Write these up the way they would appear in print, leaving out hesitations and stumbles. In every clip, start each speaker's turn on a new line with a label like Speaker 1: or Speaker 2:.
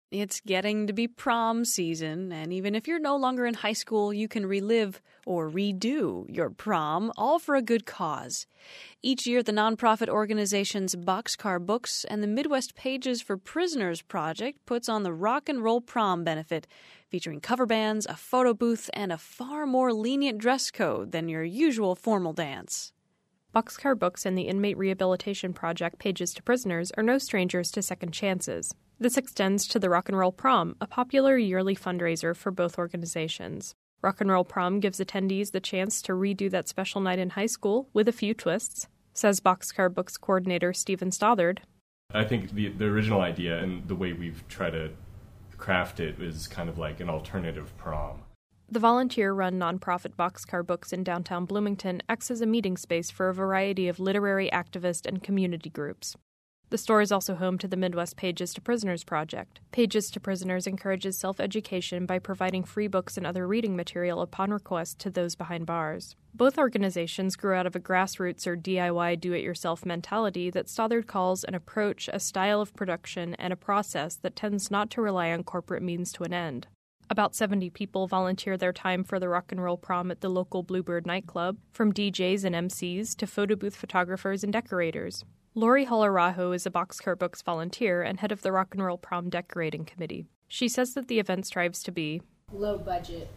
Speaker 1: It's getting to be prom season, and even if you're no longer in high school, you can relive or redo your prom, all for a good cause. Each year, the nonprofit organizations Boxcar Books and the Midwest Pages for Prisoners Project puts on the Rock and Roll Prom benefit, featuring cover bands, a photo booth, and a far more lenient dress code than your usual formal dance.
Speaker 2: Boxcar Books and the Inmate Rehabilitation Project Pages to Prisoners are no strangers to second chances. This extends to the Rock and Roll Prom, a popular yearly fundraiser for both organizations. Rock and Roll Prom gives attendees the chance to redo that special night in high school with a few twists, says Boxcar Books coordinator Stephen Stothard.
Speaker 3: I think the original idea and the way we've tried to craft it is kind of like an alternative prom.
Speaker 2: The volunteer-run nonprofit Boxcar Books in downtown Bloomington acts as a meeting space for a variety of literary, activist, and community groups. The store is also home to the Midwest Pages to Prisoners Project. Pages to Prisoners encourages self-education by providing free books and other reading material upon request to those behind bars. Both organizations grew out of a grassroots or DIY do-it-yourself mentality that Stothard calls an approach, a style of production, and a process that tends not to rely on corporate means to an end. About 70 people volunteer their time for the Rock and Roll Prom at the local Bluebird nightclub, from DJs and MCs to photo booth photographers and decorators. Lori Hollarajo is a Boxcar Books volunteer and head of the Rock and Roll Prom decorating committee. She says that the event strives to be
Speaker 4: low budget,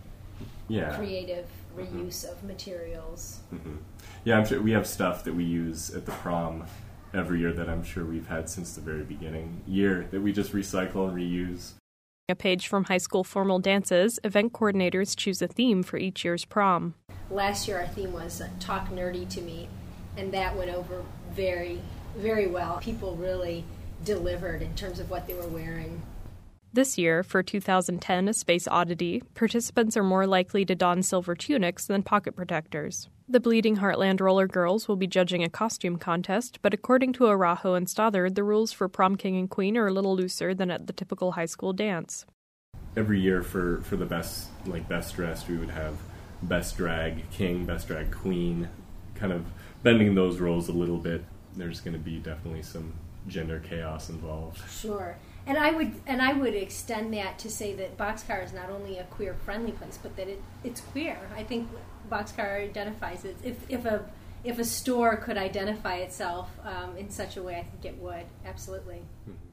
Speaker 4: creative reuse of materials.
Speaker 3: Yeah, I'm sure we have stuff that we use at the prom every year that I'm sure we've had since the very beginning. Year that we just recycle and reuse.
Speaker 2: A page from high school formal dances, event coordinators choose a theme for each year's prom.
Speaker 4: Last year our theme was Talk Nerdy to Me, and that went over very, very well. People really delivered in terms of what they were wearing.
Speaker 2: This year, for 2010 A Space Oddity, participants are more likely to don silver tunics than pocket protectors. The Bleeding Heartland Roller Girls will be judging a costume contest, but according to Arajo and Stothard, the rules for Prom King and Queen are a little looser than at the typical high school dance.
Speaker 3: Every year for the best dressed, we would have best drag king, best drag queen, kind of bending those roles a little bit. There's going to be definitely some gender chaos involved.
Speaker 4: Sure. And I would extend that to say that Boxcar is not only a queer-friendly place, but that it's queer. I think Boxcar identifies it. If a store could identify itself in such a way, I think it would. Absolutely.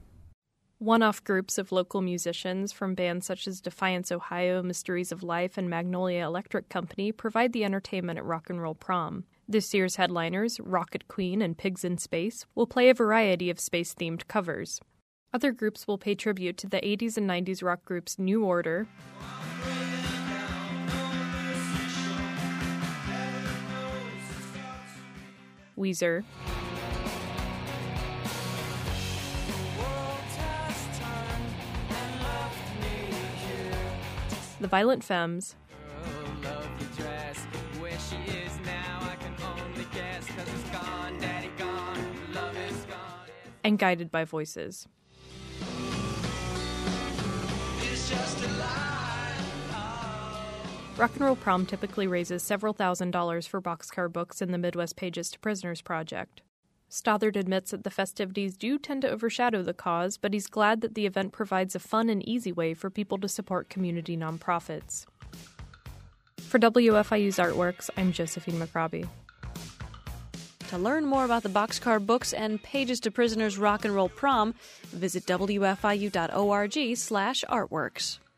Speaker 2: One-off groups of local musicians from bands such as Defiance, Ohio, Mysteries of Life, and Magnolia Electric Company provide the entertainment at Rock and Roll Prom. This year's headliners, Rocket Queen and Pigs in Space, will play a variety of space-themed covers. Other groups will pay tribute to the 80s and 90s rock groups New Order, Weezer, The Violent Femmes, and Guided by Voices. Rock and Roll Prom typically raises several $1,000s for Boxcar Books and the Midwest Pages to Prisoners Project. Stothard admits that the festivities do tend to overshadow the cause, but he's glad that the event provides a fun and easy way for people to support community nonprofits. For WFIU's Artworks, I'm Josephine McRobbie.
Speaker 1: To learn more about the Boxcar Books and Pages to Prisoners Rock and Roll Prom, visit wfiu.org/artworks.